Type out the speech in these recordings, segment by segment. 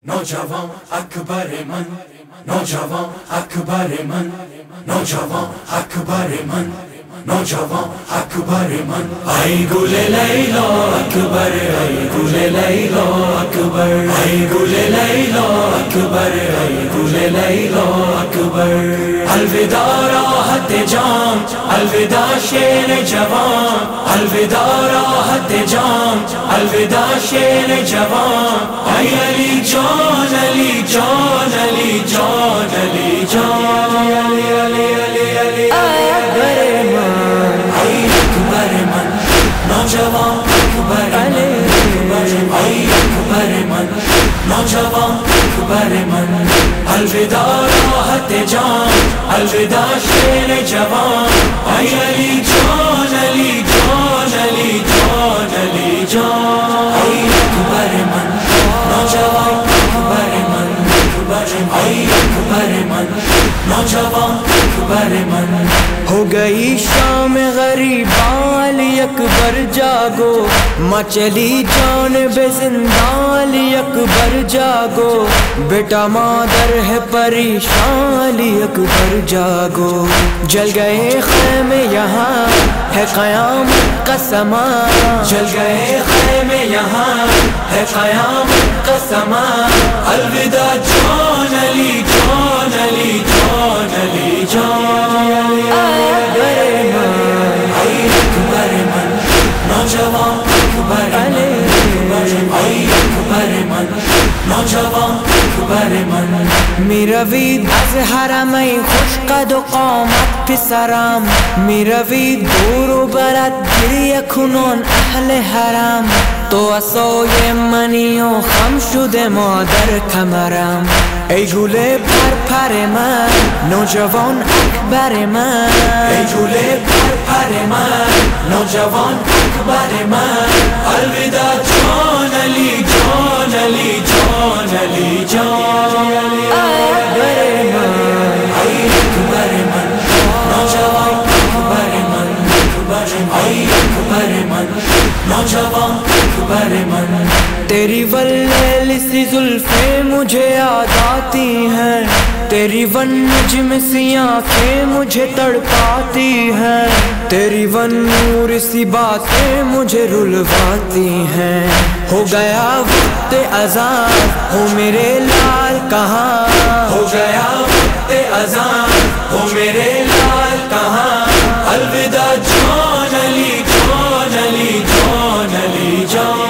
नौजवान अकबर मन, नौजवान अकबर मन, नौजवान अकबर मन, नौजवान अकबर मन। आई गुले लैलो अकबर, आई गुले लैलो अकबर, आई गुले लैलो अकबर, आई गुले लैलो अकबर। अलविदा राहत जाम, अलविदा शेर जवान, अलविदा राहत जाम, अलविदा शेर जवान। आई अली जान, अली जान, अली जान, अली जान, अली अली अली अली अकबर मन, आई अकबर मन, नौजवान अकबर मन, आई अकबर मन, नौजवान अकबर मन। अलविदा राहत जान, अलविदा शेर जवान। आई अली जान, अली जान, अली जान, अली जान। आई अकबर मन, नौजवान अकबर मन, आई अकबर मन, नौजवान अकबर मन। हो गई शाम गरीबाल अकबर जागो, मचली जान बेजिंदाल अकबर जागो। बेटा मादर है परेशान अकबर जागो। जल गए खैमे यहाँ है क़यामत का समा, जल गए खैमे यहाँ है क़यामत का समा। अलविदा जान, अली जान, अली जान, अली जान, नौजवान अकबर मन, आई अकबर मन, नौजवान अकबर मन। میروید از حرمین خوش قد و قامت پسرم، میروید دور و برد گریه کنون اهل حرم. تو عصای منی و خم شده مادر کمرم. ای گوله پر پر من، نوجوان اکبر من، ای گوله پر پر من، نوجوان اکبر من. الوداع جان، علی جان، علی جان، علی جان، علی اکبر من، ای اکبر من، نوجوان اکبر من، ای اکبر من، نوجوان اکبر من। तेरी वल्लैली सी जुल्फें मुझे याद आती हैं, तेरी वन नज्म सी आँखें मुझे तड़पाती हैं, तेरी वन नूर सी बातें मुझे रुलवाती हैं। हो गया वक्त अज़ान, हो मेरे लाल कहाँ, हो गया वक्त अज़ान, हो मेरे लाल कहाँ। अलविदा जान, अली जान, अली जान, अली जान,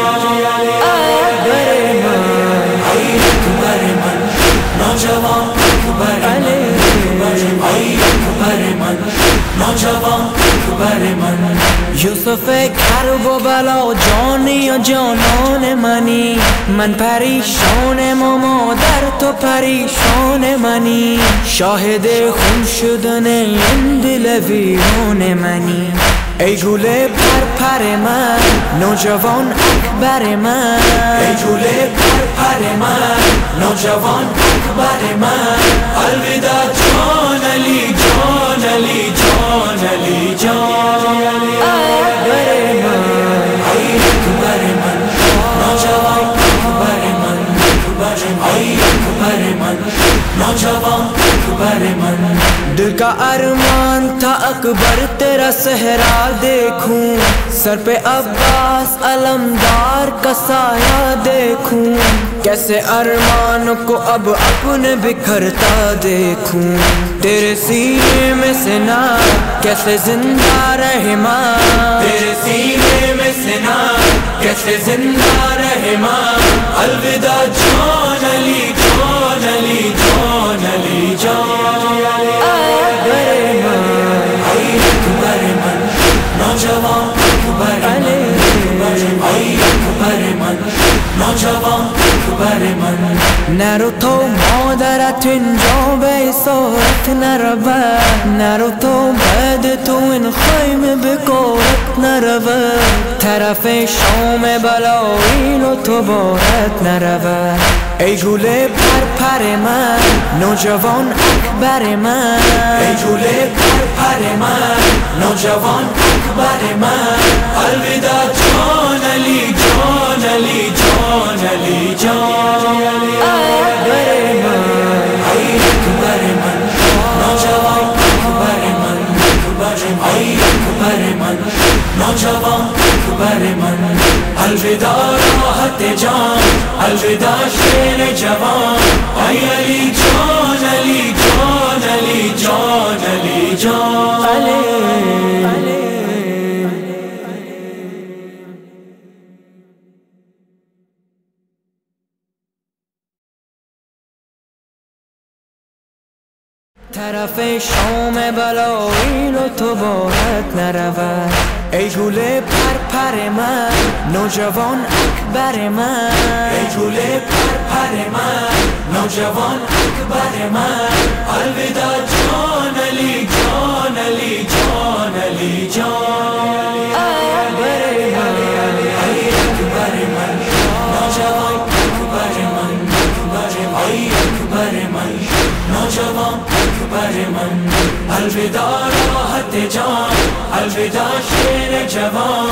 नौजवान अकबर मन, आई अकबर मन, नौजवान अकबर मन। यूसुफ करब و بلا جانی و جانان منی، من پریشان و مادر تو پریشان منی. شاهد خون شدن این دل ویران منی. ای گوله پر پر من، نوجوان اکبر من، ای گوله پر پر من، نوجوان اکبر من. الوداع جان، علی جان، علی جان، علی جان، علی اکبر من، ای اکبر من، نوجوان اکبر من، ای اکبر من، نوجوان اکبر من। दिल का अरमान था अकबर तेरा सहरा देखूं, सर पे अब्बास अलमदार का साया देखूं। कैसे अरमान को अब अपने बिखरता देखूं, तेरे सीने में से ना कैसे जिंदा रहे माँ, तेरे सीने में से ना कैसे जिंदा रहे माँ। अलविदा जान, अली जान, अली जान, अली जान, नौजवान अकबर मन, आई अकबर मन, नौजवान अकबर मन। نرو تو مادرت اینجا به اسارت نروه، نرو تو بعد تو این خیمه بکارت نروه. طرف شام بلایل و تو بارت نروه. ای گوله پر پر من، نوجوان اکبر من، ای گوله پر پر من، نوجوان اکبر من. الوداع جان، علی جان، علی جان، علی جان، علی اکبر من نوجوان اکبر من الوداع راحت جان الوداع شیر جوان ای علی جان علی جان علی جان علی جان طرف شام بلایل و تو باید نرود ای گوله پرپر من نوجوان اکبر من ای گوله پرپر من نوجوان اکبر من الوداع جان علی جان علی جان علی جان اکبر من نوجوان اکبر من ای اکبر من نوجوان اکبر من الوداع راحت جان الوداع شیر جوان